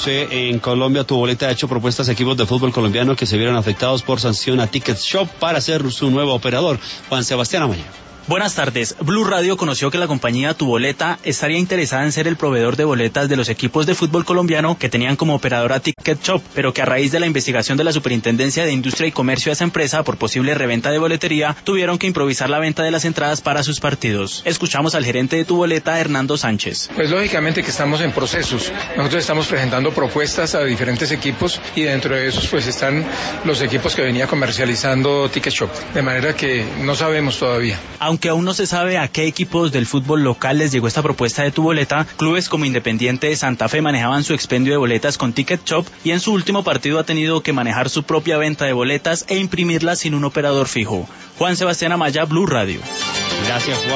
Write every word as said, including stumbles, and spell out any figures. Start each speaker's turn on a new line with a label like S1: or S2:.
S1: usted en Colombia, Tu Boleta ha hecho propuestas a equipos de fútbol colombiano que se vieron afectados por sanción a Ticket Shop para ser su nuevo operador. Juan Sebastián Amaya.
S2: Buenas tardes. Blue Radio conoció que la compañía Tu Boleta estaría interesada en ser el proveedor de boletas de los equipos de fútbol colombiano que tenían como operadora Ticket Shop, pero que a raíz de la investigación de la Superintendencia de Industria y Comercio de esa empresa por posible reventa de boletería, tuvieron que improvisar la venta de las entradas para sus partidos. Escuchamos al gerente de Tu Boleta, Hernando Sánchez.
S3: Pues lógicamente que estamos en procesos. Nosotros estamos presentando propuestas a diferentes equipos y dentro de esos pues están los equipos que venía comercializando Ticket Shop. De manera que no sabemos todavía.
S2: Aunque aún no se sabe a qué equipos del fútbol local les llegó esta propuesta de Tu Boleta, clubes como Independiente de Santa Fe manejaban su expendio de boletas con Ticket Shop y en su último partido ha tenido que manejar su propia venta de boletas e imprimirlas sin un operador fijo. Juan Sebastián Amaya, Blue Radio.
S1: Gracias, Juan.